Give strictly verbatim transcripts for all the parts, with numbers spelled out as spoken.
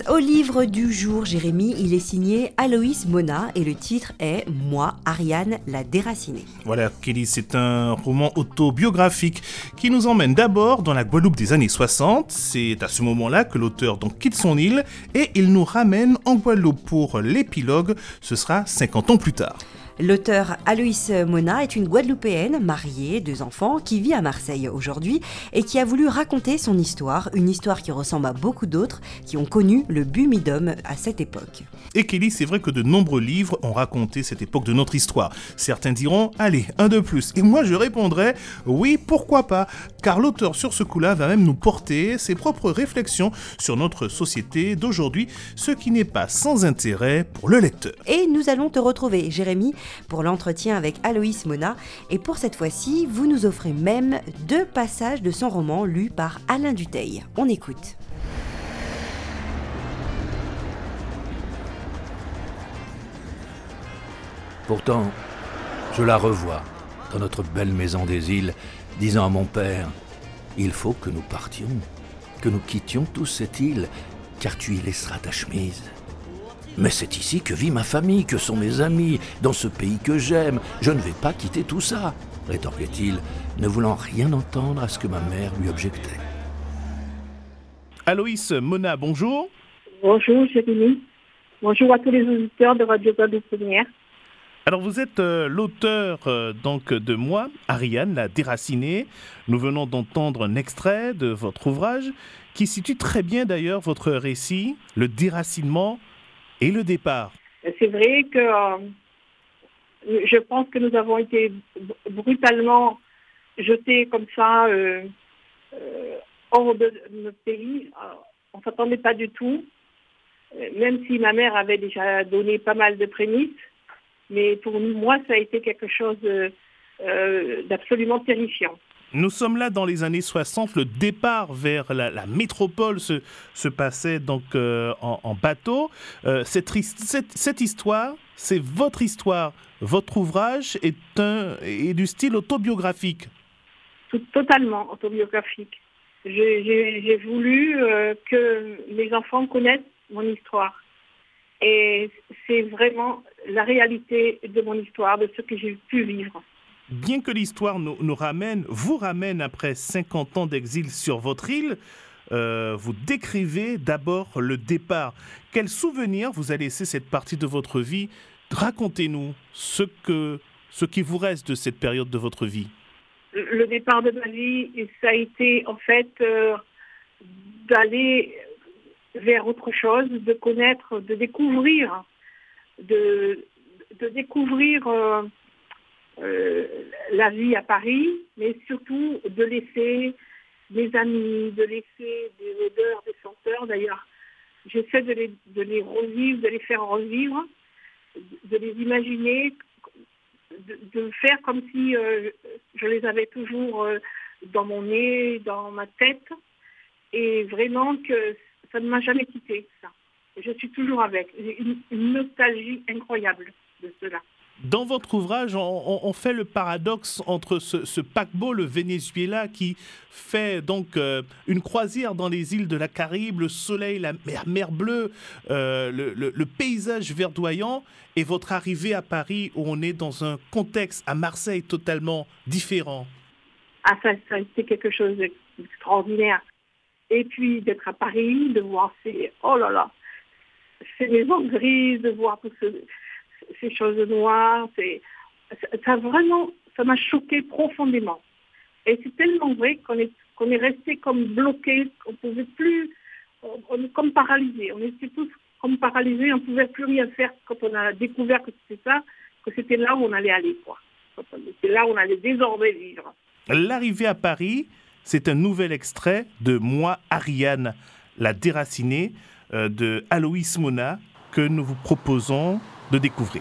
Au livre du jour, Jérémy, il est signé Aloïs Mona et le titre est « Moi, Ariane, la déracinée ». Voilà, Kelly, c'est un roman autobiographique qui nous emmène d'abord dans la Guadeloupe des années soixante. C'est à ce moment-là que l'auteur donc quitte son île et il nous ramène en Guadeloupe pour l'épilogue. Ce sera cinquante ans plus tard. L'auteur Aloïs Mona est une Guadeloupéenne, mariée, deux enfants, qui vit à Marseille aujourd'hui et qui a voulu raconter son histoire, une histoire qui ressemble à beaucoup d'autres qui ont connu le Bumidum à cette époque. Et Kelly, c'est vrai que de nombreux livres ont raconté cette époque de notre histoire. Certains diront, allez, un de plus. Et moi, je répondrai, oui, pourquoi pas, car l'auteur sur ce coup-là va même nous porter ses propres réflexions sur notre société d'aujourd'hui, ce qui n'est pas sans intérêt pour le lecteur. Et nous allons te retrouver, Jérémy, pour l'entretien avec Aloïs Mona. Et pour cette fois-ci, vous nous offrez même deux passages de son roman lu par Alain Dutheil. On écoute. Pourtant, je la revois dans notre belle maison des îles, disant à mon père « Il faut que nous partions, que nous quittions tous cette île, car tu y laisseras ta chemise. » Mais c'est ici que vit ma famille, que sont mes amis, dans ce pays que j'aime. Je ne vais pas quitter tout ça, rétorquait-il, ne voulant rien entendre à ce que ma mère lui objectait. Aloïs Mona, bonjour. Bonjour Jérémy. Bonjour à tous les auditeurs de Radio Guadeloupe Première. Alors vous êtes euh, l'auteur euh, donc de Moi, Ariane, la déracinée. Nous venons d'entendre un extrait de votre ouvrage qui situe très bien d'ailleurs votre récit, le déracinement et le départ. C'est vrai que euh, je pense que nous avons été brutalement jetés comme ça euh, euh, hors de notre pays. On ne s'attendait pas du tout, même si ma mère avait déjà donné pas mal de prémices. Mais pour moi, ça a été quelque chose de, euh, d'absolument terrifiant. Nous sommes là dans les années soixante, le départ vers la, la métropole se, se passait donc euh, en, en bateau. Euh, cette, cette, cette histoire, c'est votre histoire. Votre ouvrage est, un, est du style autobiographique. Tout, totalement autobiographique. J'ai, j'ai, j'ai voulu euh, que mes enfants connaissent mon histoire. Et c'est vraiment la réalité de mon histoire, de ce que j'ai pu vivre. Bien que l'histoire nous, nous ramène, vous ramène après cinquante ans d'exil sur votre île, euh, vous décrivez d'abord le départ. Quel souvenir vous a laissé cette partie de votre vie? Racontez-nous ce, que, ce qui vous reste de cette période de votre vie. Le départ de ma vie, ça a été en fait euh, d'aller vers autre chose, de connaître, de découvrir, de, de découvrir euh, euh, la vie à Paris, mais surtout de laisser des amis, de laisser des odeurs, des senteurs. D'ailleurs, j'essaie de les, de les revivre, de les faire revivre, de les imaginer, de, de faire comme si euh, je les avais toujours euh, dans mon nez, dans ma tête, et vraiment que ça ne m'a jamais quitté, ça. Je suis toujours avec. J'ai une, une nostalgie incroyable de cela. Dans votre ouvrage, on, on, on fait le paradoxe entre ce, ce paquebot, le Venezuela, qui fait donc euh, une croisière dans les îles de la Caraïbe, le soleil, la mer, mer bleue, euh, le, le, le paysage verdoyant, et votre arrivée à Paris, où on est dans un contexte, à Marseille, totalement différent. Ah, ça, ça a été quelque chose d'extraordinaire. Et puis d'être à Paris, de voir ces, oh là là, ces maisons grises, de voir toutes ce, ces choses noires, c'est, ça vraiment, ça m'a choqué profondément. Et c'est tellement vrai qu'on est, qu'on est resté comme bloqué, qu'on ne pouvait plus, on, on est comme paralysé. On était tous comme paralysés, on ne pouvait plus rien faire quand on a découvert que c'était ça, que c'était là où on allait aller, quoi. C'est là où on allait désormais vivre. L'arrivée à Paris, c'est un nouvel extrait de Moi, Ariane, la déracinée euh, de Aloïs Mona que nous vous proposons de découvrir.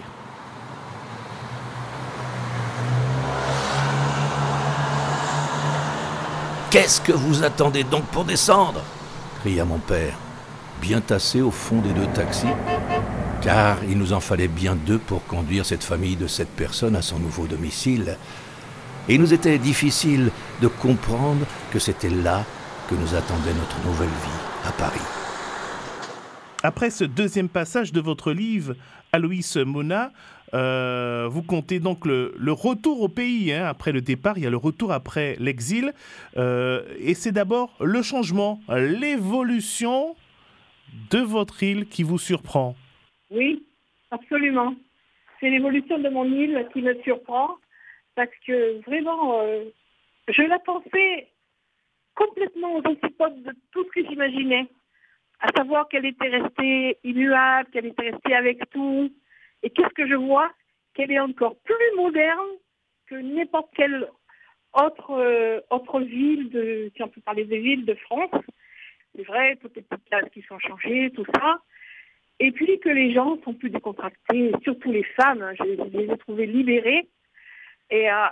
Qu'est-ce que vous attendez donc pour descendre? Cria mon père, bien tassé au fond des deux taxis, car il nous en fallait bien deux pour conduire cette famille de sept personnes à son nouveau domicile. Et il nous était difficile de comprendre que c'était là que nous attendait notre nouvelle vie à Paris. Après ce deuxième passage de votre livre, Aloïs Mona, euh, vous comptez donc le, le retour au pays. Hein. Après le départ, il y a le retour après l'exil. Euh, et c'est d'abord le changement, l'évolution de votre île qui vous surprend. Oui, absolument. C'est l'évolution de mon île qui me surprend parce que vraiment, euh, je la pensais complètement aux antipodes de tout ce que j'imaginais. À savoir qu'elle était restée immuable, qu'elle était restée avec tout. Et qu'est-ce que je vois? Qu'elle est encore plus moderne que n'importe quelle autre, euh, autre ville, de, si on peut parler des villes de France. C'est vrai, toutes les petites places qui sont changées, tout ça. Et puis que les gens sont plus décontractés, surtout les femmes. Hein, je, je les ai trouvées libérées. Et, euh,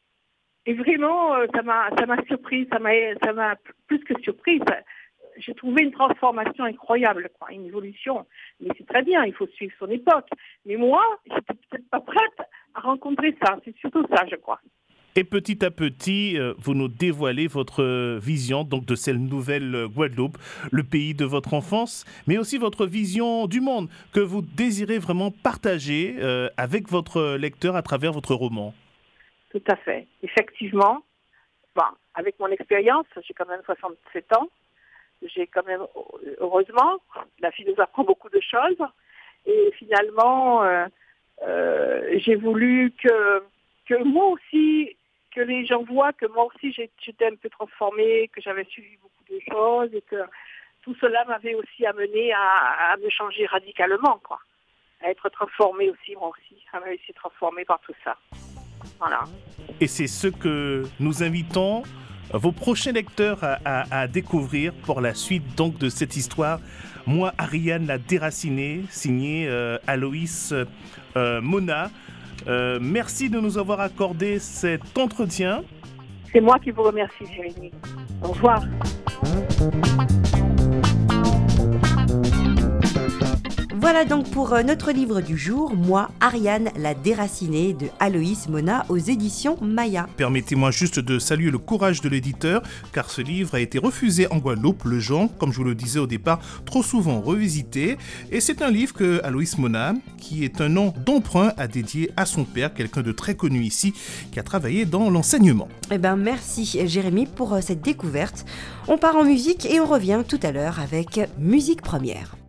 et vraiment, euh, ça m'a, ça m'a surpris, ça m'a, ça m'a plus que surpris. Ça, j'ai trouvé une transformation incroyable, quoi, une évolution. Mais c'est très bien, il faut suivre son époque. Mais moi, j'étais peut-être pas prête à rencontrer ça. C'est surtout ça, je crois. Et petit à petit, euh, vous nous dévoilez votre vision donc de cette nouvelle Guadeloupe, le pays de votre enfance, mais aussi votre vision du monde que vous désirez vraiment partager euh, avec votre lecteur à travers votre roman. Tout à fait. Effectivement, bon, avec mon expérience, j'ai quand même soixante-sept ans. J'ai quand même, heureusement, la vie nous apprend beaucoup de choses. Et finalement, euh, euh, j'ai voulu que, que moi aussi, que les gens voient que moi aussi j'étais un peu transformée, que j'avais suivi beaucoup de choses et que tout cela m'avait aussi amené à, à me changer radicalement, quoi. À être transformée aussi, moi aussi, à me laisser transformer par tout ça. Voilà. Et c'est ce que nous invitons vos prochains lecteurs à, à, à découvrir pour la suite donc de cette histoire. Moi, Ariane la déracinée, signée euh, Aloïs euh, Mona. Euh, merci de nous avoir accordé cet entretien. C'est moi qui vous remercie, Jérémy. Au revoir. Voilà donc pour notre livre du jour, Moi, Ariane la déracinée de Aloïs Mona aux éditions Maya. Permettez-moi juste de saluer le courage de l'éditeur, car ce livre a été refusé en Guadeloupe, le genre, comme je vous le disais au départ, trop souvent revisité. Et c'est un livre que Aloïs Mona, qui est un nom d'emprunt, a dédié à son père, quelqu'un de très connu ici, qui a travaillé dans l'enseignement. Eh ben merci Jérémy pour cette découverte. On part en musique et on revient tout à l'heure avec Musique Première.